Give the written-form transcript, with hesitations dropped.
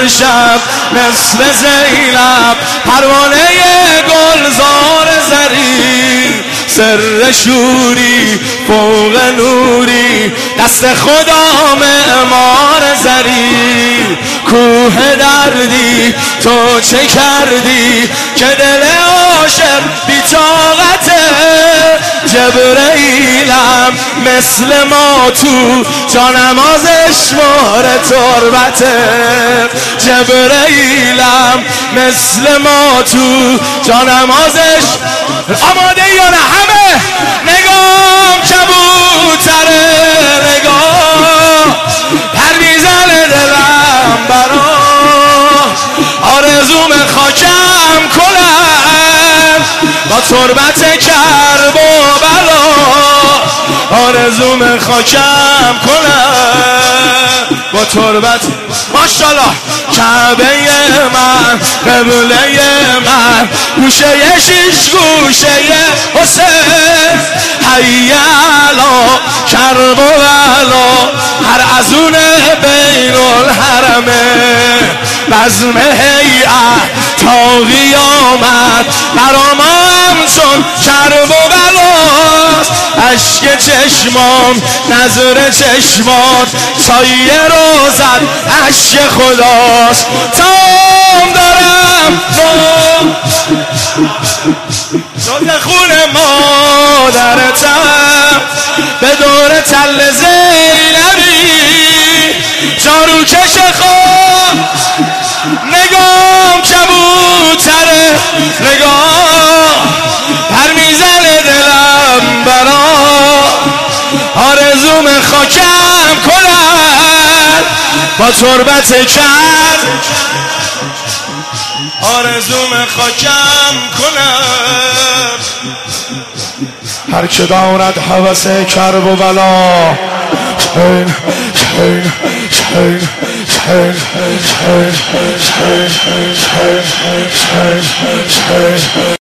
هر شب مثل زینب، پروانه گلزار زری، سر شوری فوق نوری، دست خدا معمار زری. کوه دردی تو چه کردی که دل عاشق بی طاقته، جبرئیلم مثل ما تو جانمازش مهر تربته، جبرئیلم مثل ما تو جانمازش. آماده یا نه همه؟ نگام کبوتره، نگاه پر میزنه دلم برا، آرزوم خاکم کنم با تربت کرب و بلا، آرزوم خاکم کنم با تربت. ماشاءالله کعبه من، قبله من، گوشه شیش گوشه حسین، حیالا کرب و بلا، هر ازون بین الحرمه، بزم هیئت تا قیامت برام همچون کرب و بلاست. اشک چشمام نظر چشمات سایه روزت اشک خداست. تام دارم جز خون مادرتم، به دور تل زینبی جارو کش خود. نگام کبوتره، نگاه پر میزنه دلم برا، آرزوم خاکم کنن با تربت کرد، آرزوم خاکم کنن. هر که دارد هوس کرب و بلا، شین شین شین شین شین شین شین شین شین